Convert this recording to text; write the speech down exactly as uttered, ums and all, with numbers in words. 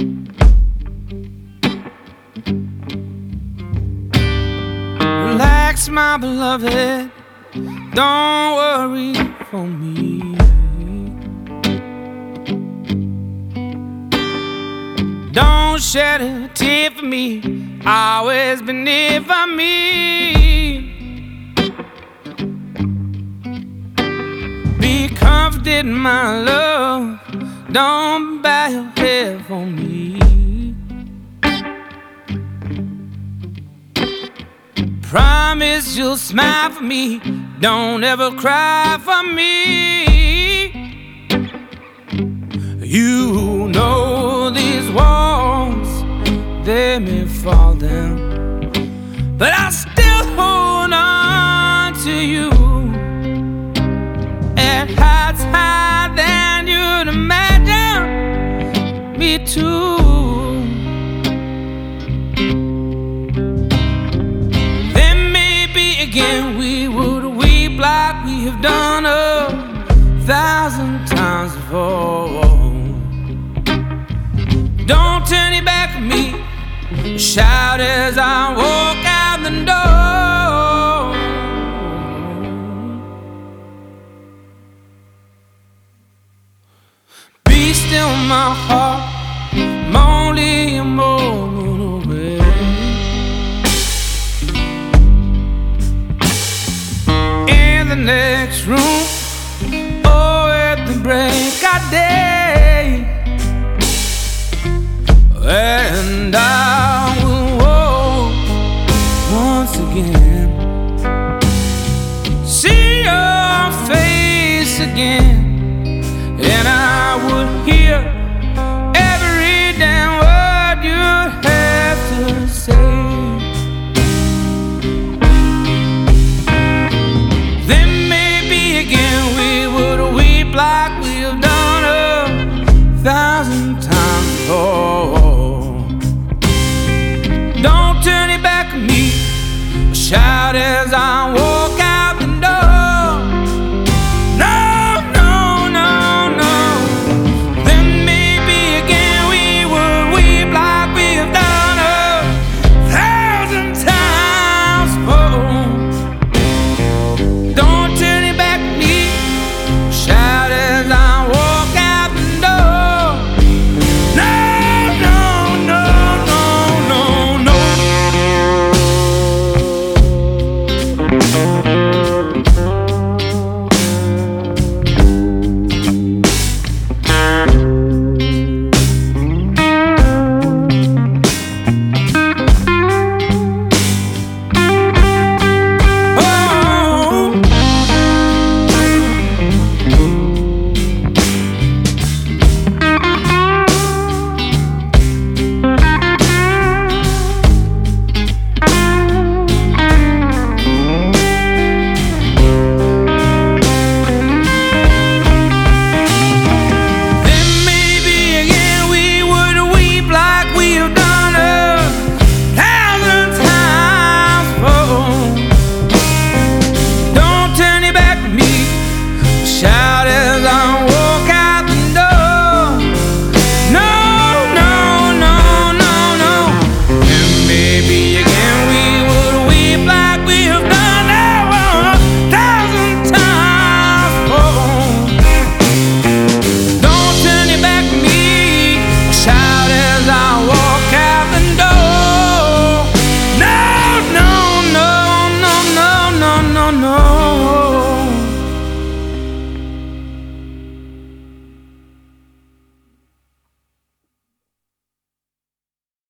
Relax, my beloved, don't worry for me. Don't shed a tear for me, always been there for me. Be comforted, my love, don't bow your head for me. Promise you'll smile for me, don't ever cry for me. You know these walls, they may fall down, but I still hold on to you. At heights higher than you'd imagine, me too. Again, we would weep like we have done a thousand times before. Don't turn your back on me, shout as I walk out the door. Be still, my heart, I'm only a moment away. The next room, oh, at the break of day, and I will walk once again, see your face again, and I would hear every damn word you have to say. Like we've done a thousand times before. Don't turn it back on me, shout as I walk out the door. No, no, no, no. Then maybe again we would weep like we've done a thousand times before. Don't turn it back on me, shout as I walk out the door. No, no, no, no, no, no. Shout as I walk